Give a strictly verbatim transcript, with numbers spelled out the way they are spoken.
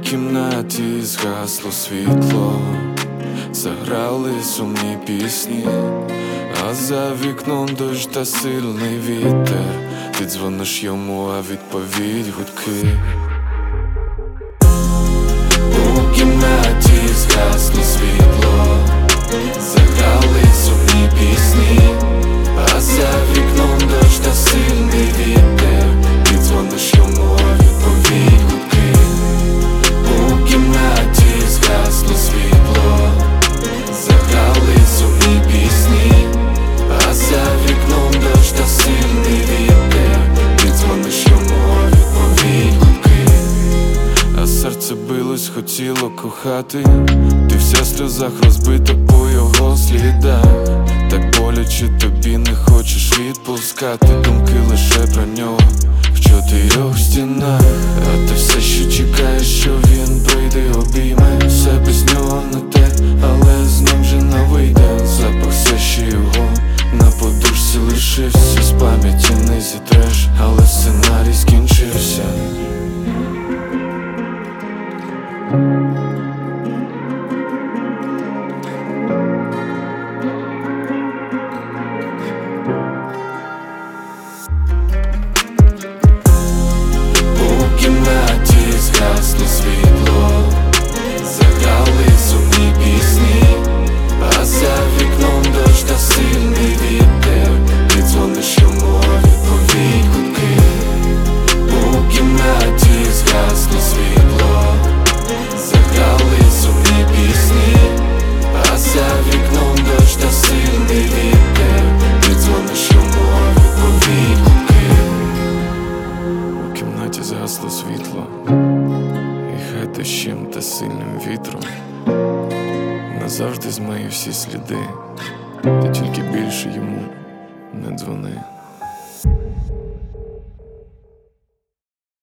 кімнаті згасло світло, заграли сумні пісні, а за вікном дощ та сильний вітер. Ти дзвониш йому, а відповідь гудки. У кімнаті згасло світло, заграли сумні пісні, а за вікном дощ та сильний вітер. Ти дзвониш йому, а відповідь гудки. У кімнаті згасло світло, заграли сумні пісні, а за вікном дощ та сильний вітер. Ти дзвониш йому, а відповідь гудки. А серце билось, хотіло кохати, ти вся в сльозах розбита по його слідах. Так боляче, тобі не хочеш відпускати думки лише про нього в чотирьох стінах. А ти все ще чекаєш, що він прийде й обійме. Все без нього не те, але з ним вже не вийде. Запах все ще його на подушці лишився, з пам'яті не зітреш, але сценарій скінчився. У кімнаті згасло світло, заграли сумні пісні, а за вікном дощ та сильний вітер. Ти дзвониш йому, а відповідь гудки. У кімнаті згасло світло, заграли сумні пісні, а за вікном дощ та сильний вітер. Ти дзвониш йому, а відповідь гудки. У кімнаті згасло світло, і хай дощем та сильним вітром назавжди змиє всі сліди. Ти тільки більше йому не дзвони.